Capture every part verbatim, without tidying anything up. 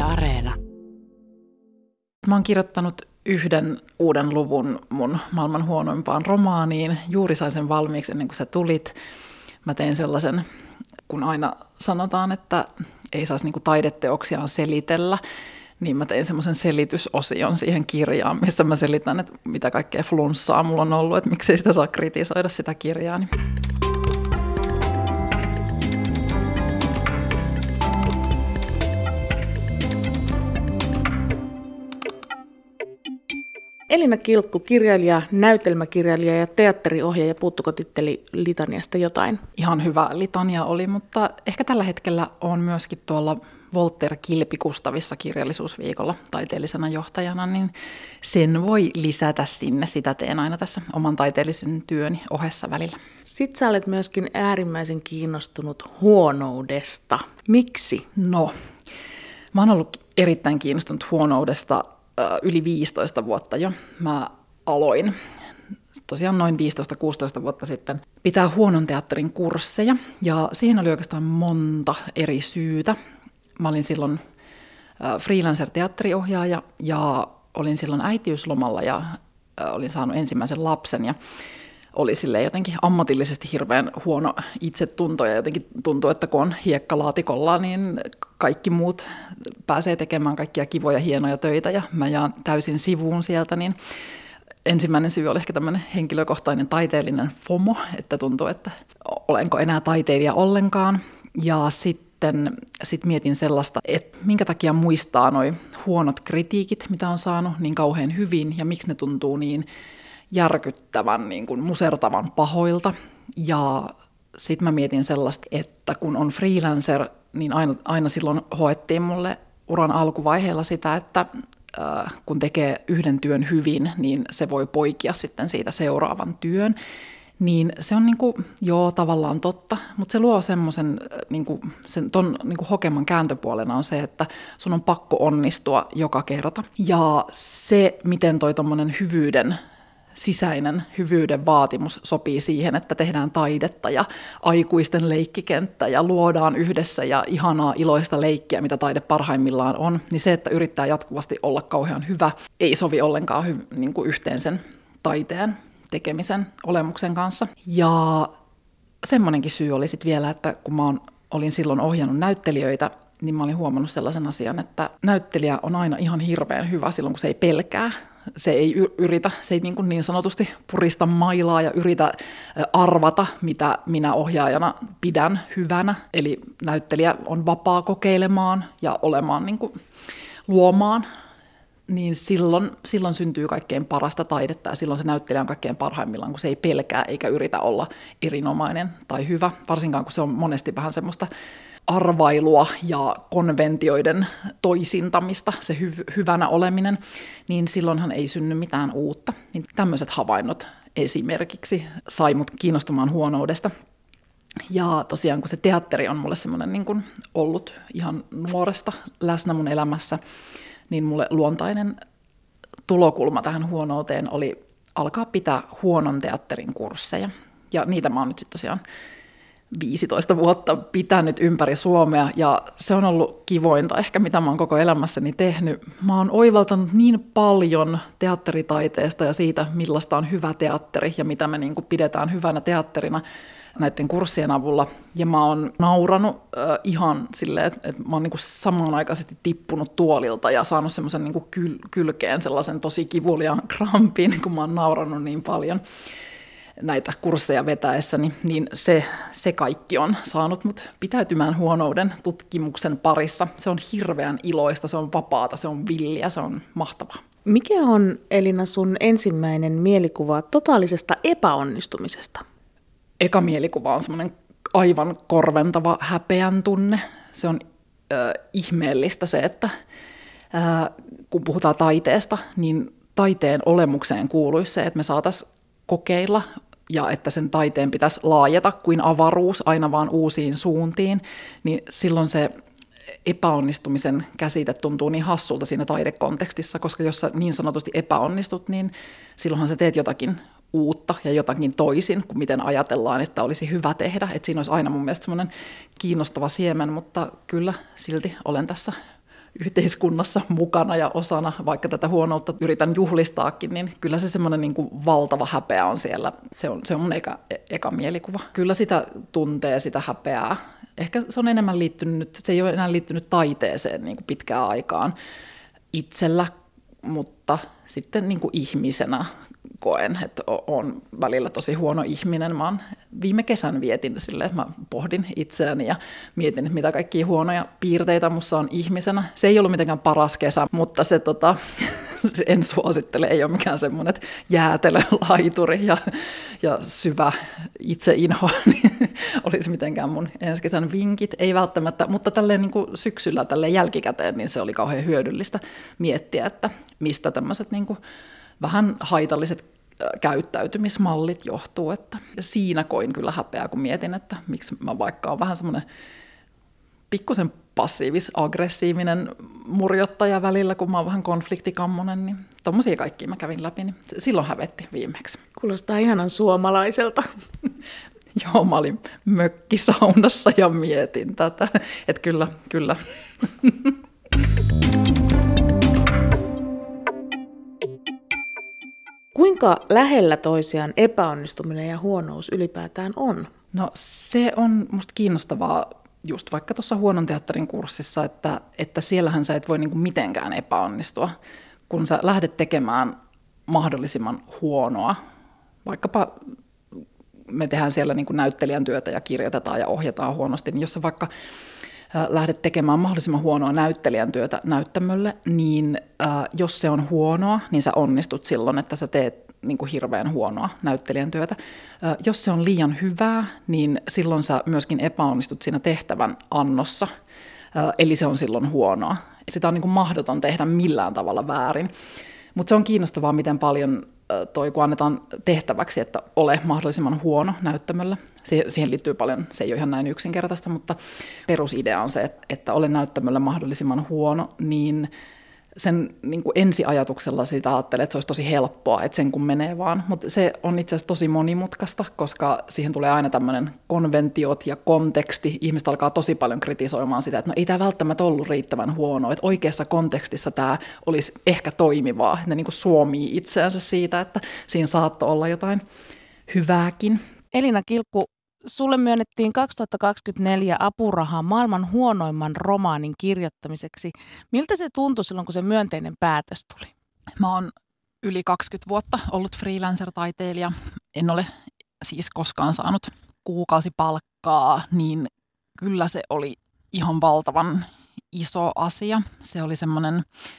Areena. Mä oon kirjoittanut yhden uuden luvun mun maailman huonoimpaan romaaniin. Juuri sain sen valmiiksi ennen kuin sä tulit. Mä tein sellaisen, kun aina sanotaan, että ei saisi niinku taideteoksiaan selitellä, niin mä tein semmoisen selitysosion siihen kirjaan, missä mä selitän, että mitä kaikkea flunssaa mulla on ollut, että miksei sitä saa kritisoida sitä kirjaa. Elina Kilkku, kirjailija, näytelmäkirjailija ja teatteriohjaaja. Puuttuko titteli Litaniasta jotain? Ihan hyvä litania oli, mutta ehkä tällä hetkellä on myöskin tuolla Voltaire Kilpi-Kustavissa kirjallisuusviikolla taiteellisena johtajana, niin sen voi lisätä sinne. Sitä teen aina tässä oman taiteellisen työni ohessa välillä. Sitten sä olet myöskin äärimmäisen kiinnostunut huonoudesta. Miksi? No, mä oon ollut erittäin kiinnostunut huonoudesta yli viisitoista vuotta jo. Mä aloin tosiaan noin viisitoista kuusitoista vuotta sitten pitää huonon teatterin kursseja, ja siihen oli oikeastaan monta eri syytä. Mä olin silloin freelancer-teatteriohjaaja ja olin silloin äitiyslomalla ja olin saanut ensimmäisen lapsen ja oli silleen jotenkin ammatillisesti hirveän huono itsetunto ja jotenkin tuntuu, että kun on hiekkalaatikolla, niin kaikki muut pääsee tekemään kaikkia kivoja, hienoja töitä ja mä jaan täysin sivuun sieltä, niin ensimmäinen syy oli ehkä tämmöinen henkilökohtainen taiteellinen FOMO, että tuntuu, että olenko enää taiteilija ollenkaan. Ja sitten sit mietin sellaista, että minkä takia muistaa noi huonot kritiikit, mitä on saanut niin kauhean hyvin ja miksi ne tuntuu niin järkyttävän, niin kuin musertavan pahoilta. Ja sitten mä mietin sellaista, että kun on freelancer, niin aina, aina silloin hoettiin mulle uran alkuvaiheella sitä, että äh, kun tekee yhden työn hyvin, niin se voi poikia sitten siitä seuraavan työn. Niin se on niinku, joo, tavallaan totta, mutta se luo semmoisen, niinku, sen ton niinku hokeman kääntöpuolena on se, että sun on pakko onnistua joka kerta. Ja se, miten toi tommonen hyvyyden, sisäinen hyvyyden vaatimus sopii siihen, että tehdään taidetta ja aikuisten leikkikenttä ja luodaan yhdessä ja ihanaa iloista leikkiä, mitä taide parhaimmillaan on, niin se, että yrittää jatkuvasti olla kauhean hyvä, ei sovi ollenkaan hy- niinku yhteen sen taiteen tekemisen olemuksen kanssa. Ja semmoinenkin syy oli sitten vielä, että kun mä olin silloin ohjannut näyttelijöitä, niin mä olin huomannut sellaisen asian, että näyttelijä on aina ihan hirveän hyvä silloin, kun se ei pelkää. Se ei yritä, se ei niin, kuin niin sanotusti purista mailaa ja yritä arvata, mitä minä ohjaajana pidän hyvänä. Eli näyttelijä on vapaa kokeilemaan ja olemaan, niin kuin, luomaan. Niin silloin, silloin syntyy kaikkein parasta taidetta ja silloin se näyttelijä on kaikkein parhaimmillaan, kun se ei pelkää eikä yritä olla erinomainen tai hyvä, varsinkaan kun se on monesti vähän semmoista arvailua ja konventioiden toisintamista, se hy- hyvänä oleminen, niin silloinhan ei synny mitään uutta. Niin tämmöiset havainnot esimerkiksi sai mut kiinnostumaan huonoudesta. Ja tosiaan kun se teatteri on mulle semmoinen niin kuin ollut ihan nuoresta läsnä mun elämässä, niin mulle luontainen tulokulma tähän huonouteen oli alkaa pitää huonon teatterin kursseja. Ja niitä mä oon nyt sitten tosiaan viisitoista vuotta pitänyt ympäri Suomea, ja se on ollut kivointa ehkä, mitä mä oon koko elämässäni tehnyt. Mä oon oivaltanut niin paljon teatteritaiteesta ja siitä, millaista on hyvä teatteri ja mitä me niin kuin pidetään hyvänä teatterina näiden kurssien avulla. Ja mä oon nauranut äh, ihan silleen, että, että mä oon niin kuin samanaikaisesti tippunut tuolilta ja saanut semmoisen niin kuin kyl, kylkeen sellaisen tosi kivuliaan krampin, kun mä oon nauranut niin paljon näitä kursseja vetäessäni, niin se, se kaikki on saanut mut pitäytymään huonouden tutkimuksen parissa. Se on hirveän iloista, se on vapaata, se on villiä, se on mahtavaa. Mikä on, Elina, sun ensimmäinen mielikuva totaalisesta epäonnistumisesta? Eka mielikuva on semmoinen aivan korventava häpeän tunne. Se on äh, ihmeellistä se, että äh, kun puhutaan taiteesta, niin taiteen olemukseen kuuluisi se, että me saataisiin kokeilla ja että sen taiteen pitäisi laajeta kuin avaruus aina vaan uusiin suuntiin, niin silloin se epäonnistumisen käsite tuntuu niin hassulta siinä taidekontekstissa, koska jos sä niin sanotusti epäonnistut, niin silloinhan sä teet jotakin uutta ja jotakin toisin kuin miten ajatellaan, että olisi hyvä tehdä. Että siinä olisi aina mun mielestä semmoinen kiinnostava siemen, mutta kyllä silti olen tässä yhteiskunnassa mukana ja osana, vaikka tätä huonoutta yritän juhlistaakin, niin kyllä se semmoinen niin kuin valtava häpeä on siellä. Se on, se on mun eka, eka mielikuva. Kyllä sitä tuntee, sitä häpeää. Ehkä se on enemmän liittynyt, se ei ole enää liittynyt taiteeseen niin kuin pitkään aikaan itsellä, mutta sitten niin kuin ihmisenä koen, että olen välillä tosi huono ihminen. Mä oon viime kesän vietin silleen, että mä pohdin itseäni ja mietin, mitä kaikkia huonoja piirteitä musta on ihmisenä. Se ei ollut mitenkään paras kesä, mutta se tota, en suosittele, ei ole mikään semmoinen jäätelölaituri ja, ja syvä itseinho, niin olisi mitenkään mun ensi kesän vinkit. Ei välttämättä, mutta tälleen niin kuin syksyllä tälleen jälkikäteen, niin se oli kauhean hyödyllistä miettiä, että mistä tämmöiset niin kuin vähän haitalliset käyttäytymismallit johtuu. Että siinä koin kyllä häpeää, kun mietin, että miksi mä vaikka olen vähän semmoinen pikkusen passiivis-aggressiivinen murjottaja välillä, kun mä oon vähän konfliktikammonen, niin tommosia kaikkia mä kävin läpi, niin silloin hävetti viimeksi. Kuulostaa ihanan suomalaiselta. Joo, mä olin mökkisaunassa ja mietin tätä, että kyllä, kyllä. Kuinka lähellä toisiaan epäonnistuminen ja huonous ylipäätään on? No se on musta kiinnostavaa just vaikka tuossa huonon teatterin kurssissa, että, että siellähän sä et voi niinku mitenkään epäonnistua, kun sä lähdet tekemään mahdollisimman huonoa. Vaikkapa me tehdään siellä niinku näyttelijän työtä ja kirjoitetaan ja ohjataan huonosti, niin jos sä vaikka lähdet tekemään mahdollisimman huonoa näyttelijän työtä näyttämölle, niin äh, jos se on huonoa, niin sä onnistut silloin, että sä teet niin kuin hirveän huonoa näyttelijän työtä. Äh, jos se on liian hyvää, niin silloin sä myöskin epäonnistut siinä tehtävän annossa, äh, eli se on silloin huonoa. Sitä on niin kuin mahdoton tehdä millään tavalla väärin. Mutta se on kiinnostavaa, miten paljon toi, kun annetaan tehtäväksi, että ole mahdollisimman huono näyttämöllä. Siihen liittyy paljon, se ei ole ihan näin yksinkertaista, mutta perusidea on se, että ole näyttämöllä mahdollisimman huono, niin sen niin kuin ensiajatuksella sitä ajattelee, että se olisi tosi helppoa, että sen kun menee vaan. Mutta se on itse asiassa tosi monimutkaista, koska siihen tulee aina tämmöinen konventiot ja konteksti. Ihmiset alkaa tosi paljon kritisoimaan sitä, että no ei tämä välttämättä ollut riittävän huono, että oikeassa kontekstissa tämä olisi ehkä toimivaa. Ne niin kuin suomii itseänsä siitä, että siinä saattoi olla jotain hyvääkin. Elina Kilkku, sulle myönnettiin kaksituhattakaksikymmentäneljä apurahaa maailman huonoimman romaanin kirjoittamiseksi. Miltä se tuntui silloin, kun se myönteinen päätös tuli? Mä oon yli kaksikymmentä vuotta ollut freelancer-taiteilija. En ole siis koskaan saanut kuukausipalkkaa, niin kyllä se oli ihan valtavan iso asia. Se oli semmoinen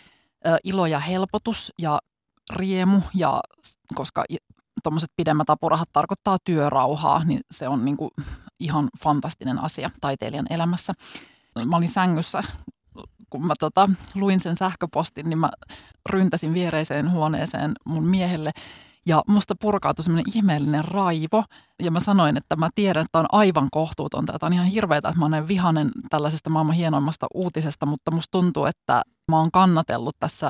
ö, ilo ja helpotus ja riemu, ja koska tuommoiset pidemmät apurahat tarkoittaa työrauhaa, niin se on niinku ihan fantastinen asia taiteilijan elämässä. Mä olin sängyssä, kun mä tota, luin sen sähköpostin, niin mä ryntäsin viereiseen huoneeseen mun miehelle, ja musta purkautui semmoinen ihmeellinen raivo, ja mä sanoin, että mä tiedän, että on aivan kohtuutonta, että on ihan hirveätä, että mä olen vihainen tällaisesta maailman hienoimmasta uutisesta, mutta musta tuntuu, että mä oon kannatellut tässä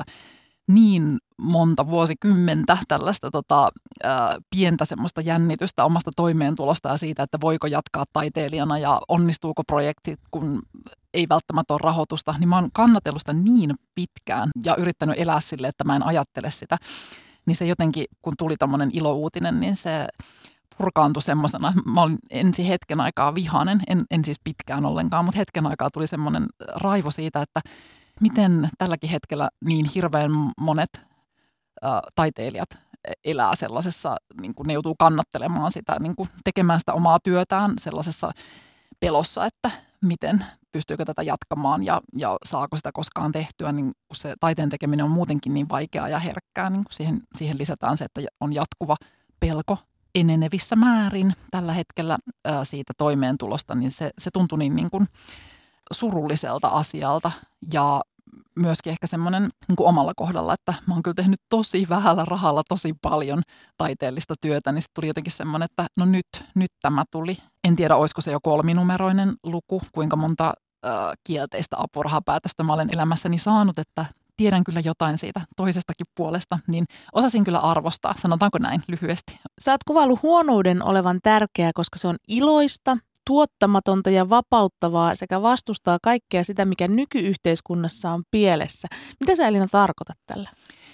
niin monta vuosikymmentä tällaista tota, ää, pientä semmoista jännitystä omasta toimeentulosta ja siitä, että voiko jatkaa taiteilijana ja onnistuuko projektit, kun ei välttämättä ole rahoitusta, niin mä oon kannatellut sitä niin pitkään ja yrittänyt elää sille, että mä en ajattele sitä. Niin se jotenkin, kun tuli tommoinen ilouutinen, niin se purkaantui semmoisena. Mä olin ensin hetken aikaa vihainen, en, en siis pitkään ollenkaan, mutta hetken aikaa tuli semmoinen raivo siitä, että miten tälläkin hetkellä niin hirveän monet ä, taiteilijat elää sellaisessa, niin kuin ne joutuu kannattelemaan sitä, niin kuin tekemään sitä omaa työtään sellaisessa pelossa, että miten pystyykö tätä jatkamaan ja, ja saako sitä koskaan tehtyä, niin kun se taiteen tekeminen on muutenkin niin vaikeaa ja herkkää, niin kun siihen, siihen lisätään se, että on jatkuva pelko enenevissä määrin tällä hetkellä ää, siitä toimeentulosta, niin se, se tuntui niin, niin kuin surulliselta asialta ja myöskin ehkä semmoinen niin kuin omalla kohdalla, että mä oon kyllä tehnyt tosi vähällä rahalla tosi paljon taiteellista työtä, niin sitten tuli jotenkin semmoinen, että no nyt, nyt tämä tuli. En tiedä, olisiko se jo kolminumeroinen luku, kuinka monta äh, kielteistä apurahapäätöstä mä olen elämässäni saanut, että tiedän kyllä jotain siitä toisestakin puolesta, niin osasin kyllä arvostaa, sanotaanko näin lyhyesti. Sä oot kuvaillut huonouden olevan tärkeää, koska se on iloista, tuottamatonta ja vapauttavaa sekä vastustaa kaikkea sitä, mikä nykyyhteiskunnassa on pielessä. Mitä sä, Elina, tarkoitat tällä?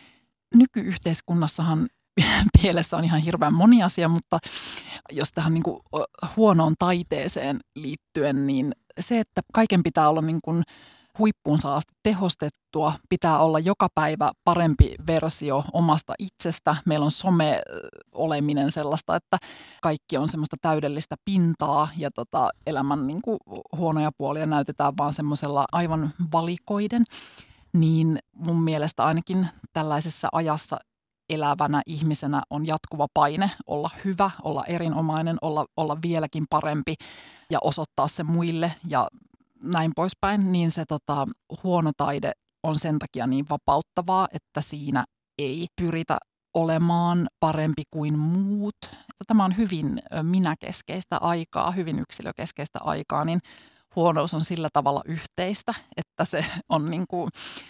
Nykyyhteiskunnassahan pielessä on ihan hirveän moni asia, mutta jos tähän niin kuin huonoon taiteeseen liittyen, niin se, että kaiken pitää olla niin kuin huippuun saasti tehostettua, pitää olla joka päivä parempi versio omasta itsestä. Meillä on some-oleminen sellaista, että kaikki on semmoista täydellistä pintaa ja tota, elämän niin kuin huonoja puolia näytetään vaan semmoisella aivan valikoiden. Niin mun mielestä ainakin tällaisessa ajassa elävänä ihmisenä on jatkuva paine olla hyvä, olla erinomainen, olla, olla vieläkin parempi ja osoittaa se muille ja näin poispäin, niin se tota, huono taide on sen takia niin vapauttavaa, että siinä ei pyritä olemaan parempi kuin muut. Tämä on hyvin minäkeskeistä aikaa, hyvin yksilökeskeistä aikaa, niin huonous on sillä tavalla yhteistä, että se on niin kuin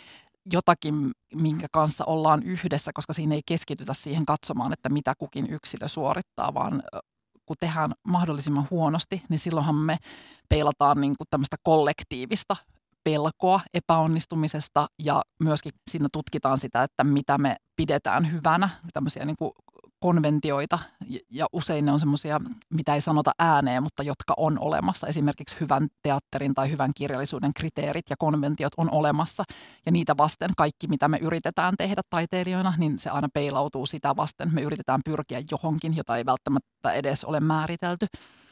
jotakin, minkä kanssa ollaan yhdessä, koska siinä ei keskitytä siihen katsomaan, että mitä kukin yksilö suorittaa, vaan kun tehdään mahdollisimman huonosti, niin silloinhan me peilataan niin kuin tämmöistä kollektiivista pelkoa epäonnistumisesta ja myöskin siinä tutkitaan sitä, että mitä me pidetään hyvänä, tämmöisiä niin kuin konventioita ja usein ne on semmoisia, mitä ei sanota ääneen, mutta jotka on olemassa. Esimerkiksi hyvän teatterin tai hyvän kirjallisuuden kriteerit ja konventiot on olemassa ja niitä vasten kaikki, mitä me yritetään tehdä taiteilijoina, niin se aina peilautuu sitä vasten. Me yritetään pyrkiä johonkin, jota ei välttämättä edes ole määritelty.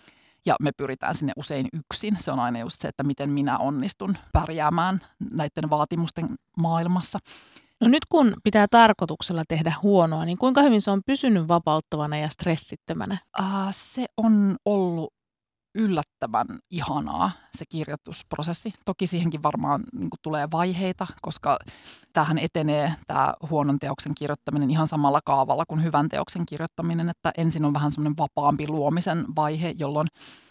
Ja me pyritään sinne usein yksin. Se on aina just se, että miten minä onnistun pärjäämään näiden vaatimusten maailmassa. No nyt kun pitää tarkoituksella tehdä huonoa, niin kuinka hyvin se on pysynyt vapauttavana ja stressittömänä? Äh, se on ollut yllättävän ihanaa se kirjoitusprosessi. Toki siihenkin varmaan niin kuin tulee vaiheita, koska tämähän etenee tämä huonon teoksen kirjoittaminen ihan samalla kaavalla kuin hyvän teoksen kirjoittaminen, että ensin on vähän semmoinen vapaampi luomisen vaihe, jolloin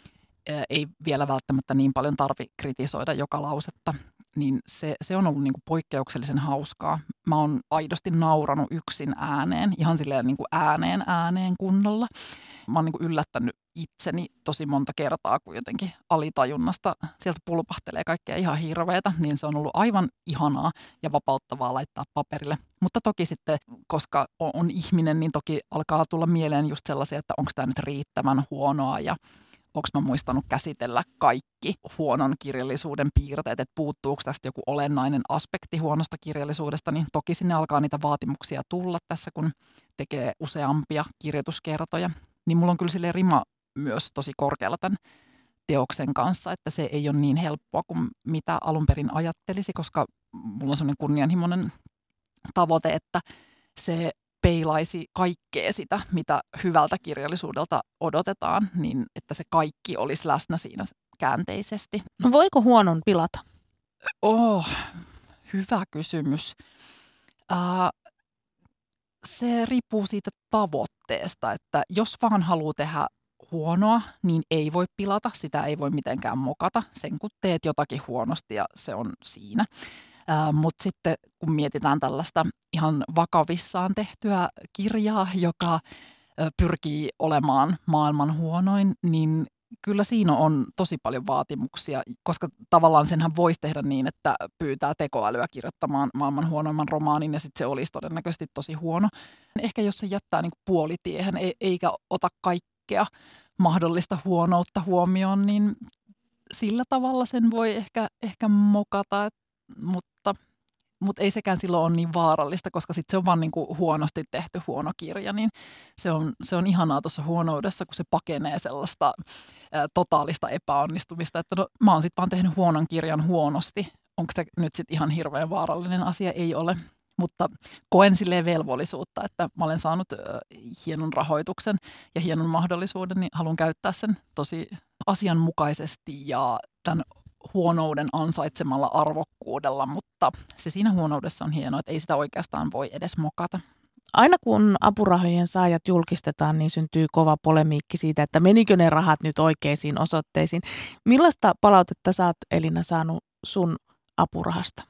ei vielä välttämättä niin paljon tarvitse kritisoida joka lausetta. Niin se, se on ollut niin kuin poikkeuksellisen hauskaa. Mä oon aidosti nauranut yksin ääneen, ihan silleen niin kuin ääneen ääneen kunnolla. Mä oon niin kuin yllättänyt itseni tosi monta kertaa, kun jotenkin alitajunnasta sieltä pulpahtelee kaikkea ihan hirveätä, niin se on ollut aivan ihanaa ja vapauttavaa laittaa paperille. Mutta toki sitten, koska on, on ihminen, niin toki alkaa tulla mieleen just sellaisia, että onko tämä nyt riittävän huonoa ja onko mä muistanut käsitellä kaikki huonon kirjallisuuden piirteet, että puuttuuko tästä joku olennainen aspekti huonosta kirjallisuudesta, niin toki sinne alkaa niitä vaatimuksia tulla tässä, kun tekee useampia kirjoituskertoja. Niin mulla on kyllä silleen rima myös tosi korkealla tämän teoksen kanssa, että se ei ole niin helppoa kuin mitä alun perin ajattelisi, koska mulla on sellainen kunnianhimoinen tavoite, että se peilaisi kaikkea sitä, mitä hyvältä kirjallisuudelta odotetaan, niin että se kaikki olisi läsnä siinä käänteisesti. No voiko huonon pilata? Oh, hyvä kysymys. Äh, se riippuu siitä tavoitteesta, että jos vaan haluaa tehdä huonoa, niin ei voi pilata, sitä ei voi mitenkään mokata. Sen kun teet jotakin huonosti ja se on siinä. Uh, Mutta sitten kun mietitään tällaista ihan vakavissaan tehtyä kirjaa, joka uh, pyrkii olemaan maailman huonoin, niin kyllä siinä on tosi paljon vaatimuksia, koska tavallaan senhän voisi tehdä niin, että pyytää tekoälyä kirjoittamaan maailman huonoimman romaanin ja sitten se olisi todennäköisesti tosi huono. Ehkä jos se jättää niinku puolitiehen eikä ota kaikkea mahdollista huonoutta huomioon, niin sillä tavalla sen voi ehkä, ehkä mokata, mutta, mutta ei sekään silloin ole niin vaarallista, koska sitten se on vaan niin kuin huonosti tehty huono kirja, niin se on, se on ihanaa tuossa huonoudessa, kun se pakenee sellaista ää, totaalista epäonnistumista, että no, mä oon sitten vaan tehnyt huonon kirjan huonosti. Onko se nyt sitten ihan hirveän vaarallinen asia? Ei ole, mutta koen silleen velvollisuutta, että mä olen saanut ää, hienon rahoituksen ja hienon mahdollisuuden, niin haluan käyttää sen tosi asianmukaisesti ja tämän huonouden ansaitsemalla arvokkuudella, mutta se siinä huonoudessa on hienoa, että ei sitä oikeastaan voi edes mokata. Aina kun apurahojen saajat julkistetaan, niin syntyy kova polemiikki siitä, että menikö ne rahat nyt oikeisiin osoitteisiin. Millaista palautetta sä oot, Elina, saanut sun apurahasta?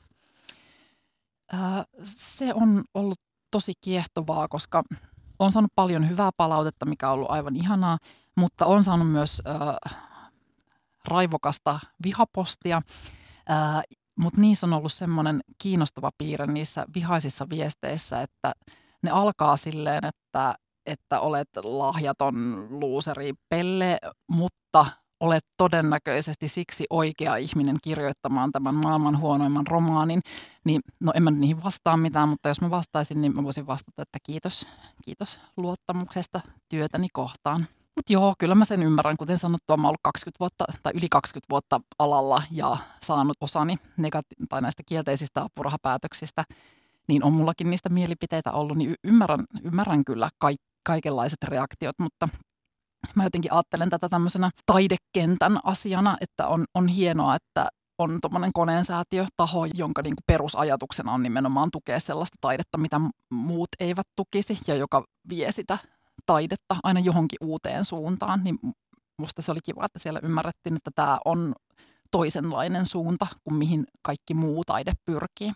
Ää, se on ollut tosi kiehtovaa, koska on saanut paljon hyvää palautetta, mikä on ollut aivan ihanaa, mutta on saanut myös Ää, raivokasta vihapostia, ää, mutta niissä on ollut semmoinen kiinnostava piirre niissä vihaisissa viesteissä, että ne alkaa silleen, että, että olet lahjaton luuseri pelle, mutta olet todennäköisesti siksi oikea ihminen kirjoittamaan tämän maailman huonoimman romaanin, niin no en mä niihin vastaa mitään, mutta jos mä vastaisin, niin mä voisin vastata, että kiitos, kiitos luottamuksesta työtäni kohtaan. Mutta joo, kyllä mä sen ymmärrän. Kuten sanottua, mä oon ollut kaksikymmentä vuotta tai yli kaksikymmentä vuotta alalla ja saanut osani negati- tai näistä kielteisistä apurahapäätöksistä, niin on mullakin niistä mielipiteitä ollut, niin y- ymmärrän, ymmärrän kyllä kaik- kaikenlaiset reaktiot, mutta mä jotenkin ajattelen tätä tämmöisenä taidekentän asiana, että on, on hienoa, että on tuommoinen koneensäätiötaho, jonka niinku perusajatuksena on nimenomaan tukea sellaista taidetta, mitä muut eivät tukisi ja joka vie sitä taidetta aina johonkin uuteen suuntaan. Niin musta se oli kiva, että siellä ymmärrettiin, että tämä on toisenlainen suunta kuin mihin kaikki muu taide pyrkii.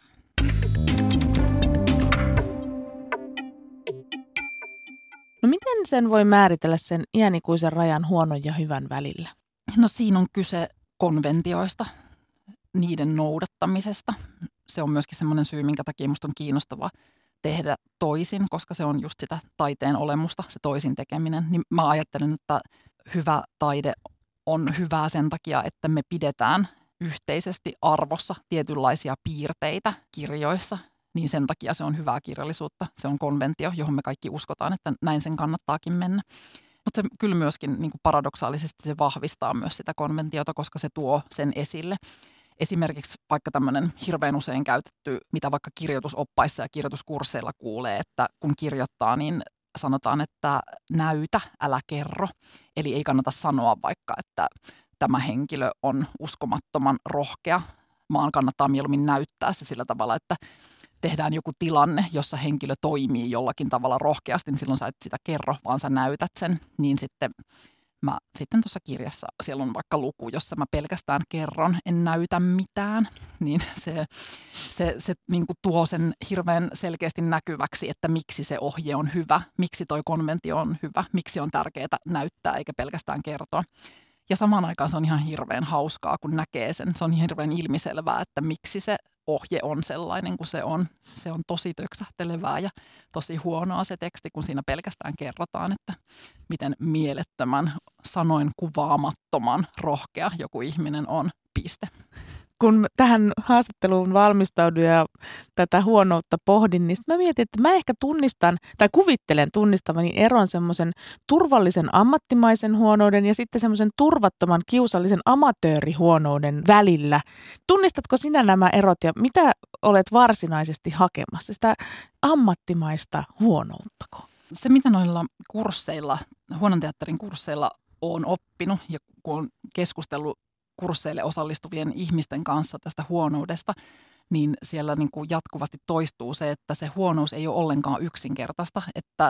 No miten sen voi määritellä sen iänikuisen rajan huonon ja hyvän välillä? No siinä on kyse konventioista, niiden noudattamisesta. Se on myöskin semmoinen syy, minkä takia musta on kiinnostavaa tehdä toisin, koska se on just sitä taiteen olemusta, se toisin tekeminen. Niin mä ajattelen, että hyvä taide on hyvää sen takia, että me pidetään yhteisesti arvossa tietynlaisia piirteitä kirjoissa, niin sen takia se on hyvää kirjallisuutta. Se on konventio, johon me kaikki uskotaan, että näin sen kannattaakin mennä. Mutta se kyllä myöskin niin kuin paradoksaalisesti se vahvistaa myös sitä konventiota, koska se tuo sen esille. Esimerkiksi vaikka tämmöinen hirveän usein käytetty, mitä vaikka kirjoitusoppaissa ja kirjoituskursseilla kuulee, että kun kirjoittaa, niin sanotaan, että näytä, älä kerro. Eli ei kannata sanoa vaikka, että tämä henkilö on uskomattoman rohkea, vaan kannattaa mieluummin näyttää se sillä tavalla, että tehdään joku tilanne, jossa henkilö toimii jollakin tavalla rohkeasti, niin silloin sä et sitä kerro, vaan sä näytät sen. Niin sitten mä sitten tuossa kirjassa, siellä on vaikka luku, jossa mä pelkästään kerron, en näytä mitään, niin se, se, se niin kuin tuo sen hirveän selkeästi näkyväksi, että miksi se ohje on hyvä, miksi toi konventio on hyvä, miksi on tärkeää näyttää eikä pelkästään kertoa. Ja samaan aikaan se on ihan hirveän hauskaa, kun näkee sen. Se on hirveän ilmiselvää, että miksi se ohje on sellainen kuin se on. Se on tosi töksähtelevää ja tosi huonoa se teksti, kun siinä pelkästään kerrotaan, että miten mielettömän sanoin kuvaamattoman rohkea joku ihminen on, piste. Kun tähän haastatteluun valmistauduin ja tätä huonoutta pohdin, niin mä mietin, että mä ehkä tunnistan tai kuvittelen tunnistavani eron semmoisen turvallisen ammattimaisen huonouden ja sitten semmoisen turvattoman kiusallisen amatöörihuonouden välillä. Tunnistatko sinä nämä erot ja mitä olet varsinaisesti hakemassa? Sitä ammattimaista huonouttako? Se, mitä noilla kursseilla, huonon teatterin kursseilla on oppinut ja kun on keskustellut kursseille osallistuvien ihmisten kanssa tästä huonoudesta, niin siellä niin kuin jatkuvasti toistuu se, että se huonous ei ole ollenkaan yksinkertaista, että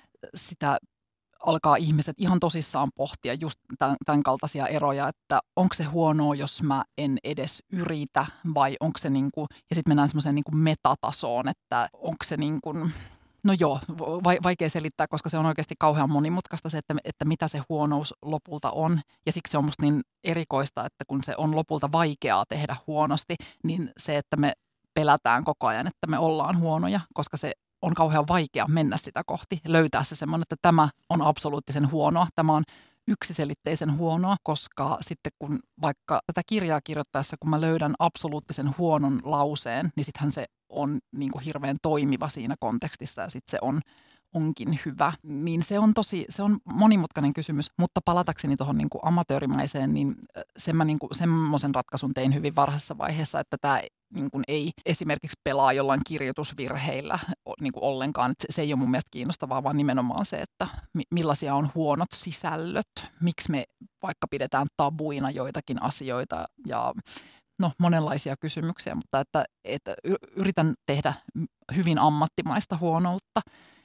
sitä alkaa ihmiset ihan tosissaan pohtia just tämän, tämän kaltaisia eroja, että onko se huonoa, jos mä en edes yritä vai onko se niin kuin, ja sitten mennään semmoiseen niin kuin metatasoon, että onko se niin kuin, no joo, vaikea selittää, koska se on oikeasti kauhean monimutkaista se, että, että mitä se huonous lopulta on. Ja siksi se on musta niin erikoista, että kun se on lopulta vaikeaa tehdä huonosti, niin se, että me pelätään koko ajan, että me ollaan huonoja, koska se on kauhean vaikea mennä sitä kohti. Löytää se semmoinen, että tämä on absoluuttisen huonoa, tämä on yksiselitteisen huonoa, koska sitten kun vaikka tätä kirjaa kirjoittaessa, kun mä löydän absoluuttisen huonon lauseen, niin sittenhän se on niin kuin hirveän toimiva siinä kontekstissa ja sitten se on, onkin hyvä. Niin se on tosi, se on monimutkainen kysymys, mutta palatakseni tuohon niin kuin amatöörimaiseen, niin sen mä niin kuin semmoisen ratkaisun tein hyvin varhaisessa vaiheessa, että tämä niin kuin ei esimerkiksi pelaa jollain kirjoitusvirheillä niin kuin ollenkaan. Että se ei ole mun mielestä kiinnostavaa, vaan nimenomaan se, että millaisia on huonot sisällöt, miksi me vaikka pidetään tabuina joitakin asioita ja no monenlaisia kysymyksiä, mutta että, että yritän tehdä hyvin ammattimaista huonoutta,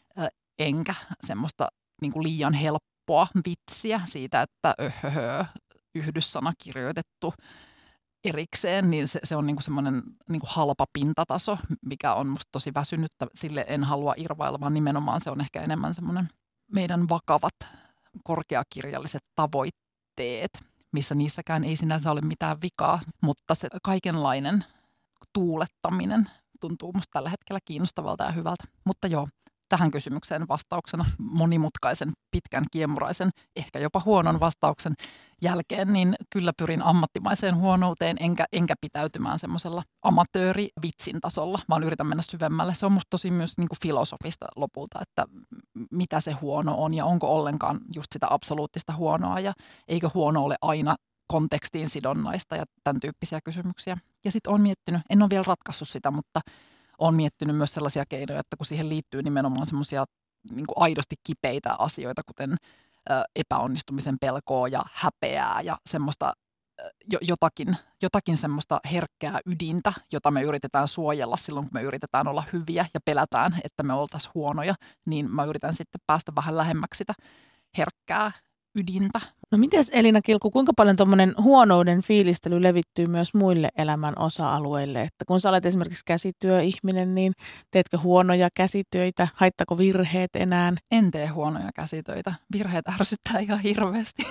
enkä semmoista niin kuin liian helppoa vitsiä siitä, että öhöhö, yhdyssana kirjoitettu erikseen, niin se, se on niinku semmoinen niinku halpa pintataso, mikä on musta tosi väsynyttä. Sille en halua irvailla, vaan nimenomaan se on ehkä enemmän semmoinen meidän vakavat korkeakirjalliset tavoitteet, missä niissäkään ei sinänsä ole mitään vikaa, mutta se kaikenlainen tuulettaminen tuntuu musta tällä hetkellä kiinnostavalta ja hyvältä. Mutta joo, tähän kysymykseen vastauksena monimutkaisen, pitkän, kiemuraisen, ehkä jopa huonon vastauksen jälkeen, niin kyllä pyrin ammattimaiseen huonouteen, enkä, enkä pitäytymään semmoisella amatöörivitsin tasolla, vaan yritän mennä syvemmälle. Se on musta tosi myös niin kuin filosofista lopulta, että mitä se huono on ja onko ollenkaan just sitä absoluuttista huonoa ja eikö huono ole aina kontekstiin sidonnaista ja tämän tyyppisiä kysymyksiä. Ja sitten olen miettinyt, en ole vielä ratkaissut sitä, mutta olen miettinyt myös sellaisia keinoja, että kun siihen liittyy nimenomaan semmoisia niin kuin aidosti kipeitä asioita, kuten ö, epäonnistumisen pelkoa ja häpeää ja semmoista ö, jotakin, jotakin semmoista herkkää ydintä, jota me yritetään suojella silloin, kun me yritetään olla hyviä ja pelätään, että me oltaisiin huonoja, niin mä yritän sitten päästä vähän lähemmäksi sitä herkkää ydintä. No mites Elina Kilku, kuinka paljon tuommoinen huonouden fiilistely levittyy myös muille elämän osa-alueille? Että kun sä olet esimerkiksi käsityöihminen, niin teetkö huonoja käsitöitä? Haittaako virheet enää? En tee huonoja käsitöitä. Virheet ärsyttää ihan hirveästi.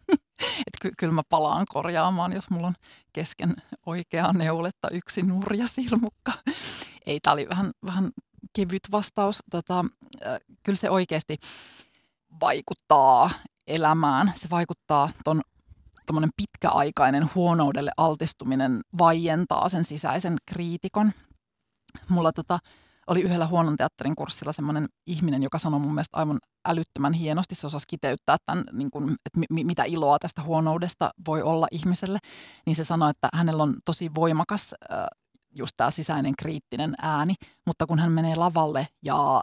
Et ky- kyllä mä palaan korjaamaan, jos mulla on kesken oikeaa neuletta yksi nurja silmukka. Ei, tää oli vähän, vähän kevyt vastaus. Tota, äh, kyllä se oikeasti vaikuttaa elämään. Se vaikuttaa ton tommonen pitkäaikainen huonoudelle altistuminen vaientaa sen sisäisen kriitikon. Mulla tota, oli yhdellä huonon teatterin kurssilla semmoinen ihminen, joka sanoi mun mielestä aivan älyttömän hienosti. Se osasi kiteyttää tämän, niin kun, että mi- mitä iloa tästä huonoudesta voi olla ihmiselle. Niin se sanoi, että hänellä on tosi voimakas äh, just tämä sisäinen kriittinen ääni, mutta kun hän menee lavalle ja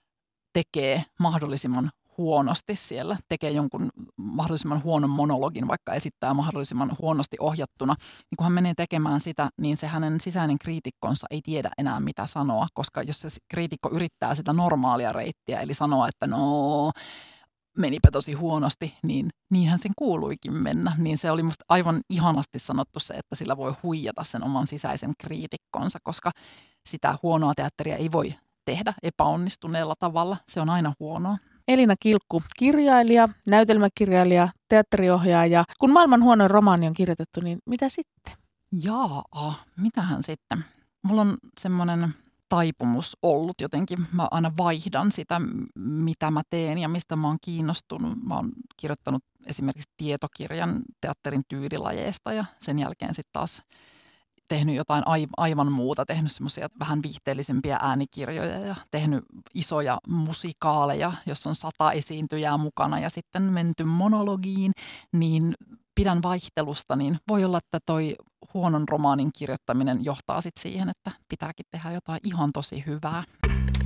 tekee mahdollisimman huonosti siellä, tekee jonkun mahdollisimman huonon monologin, vaikka esittää mahdollisimman huonosti ohjattuna, niin kun hän menee tekemään sitä, niin se hänen sisäinen kriitikkonsa ei tiedä enää mitä sanoa, koska jos se kriitikko yrittää sitä normaalia reittiä, eli sanoa, että no menipä tosi huonosti, niin niinhän sen kuuluikin mennä. Niin se oli musta aivan ihanasti sanottu se, että sillä voi huijata sen oman sisäisen kriitikkonsa, koska sitä huonoa teatteria ei voi tehdä epäonnistuneella tavalla. Se on aina huonoa. Elina Kilkku, kirjailija, näytelmäkirjailija, teatteriohjaaja. Kun maailman huonoin romaani on kirjoitettu, niin mitä sitten? Jaa, mitähän sitten? Mulla on semmoinen taipumus ollut jotenkin. Mä aina vaihdan sitä, mitä mä teen ja mistä mä oon kiinnostunut. Mä oon kirjoittanut esimerkiksi tietokirjan teatterin tyylilajeista ja sen jälkeen sitten taas tehnyt jotain aivan muuta, tehnyt semmoisia vähän viihteellisempiä äänikirjoja ja tehnyt isoja musikaaleja, jossa on sata esiintyjää mukana ja sitten menty monologiin, niin pidän vaihtelusta, niin voi olla, että toi huonon romaanin kirjoittaminen johtaa sitten siihen, että pitääkin tehdä jotain ihan tosi hyvää.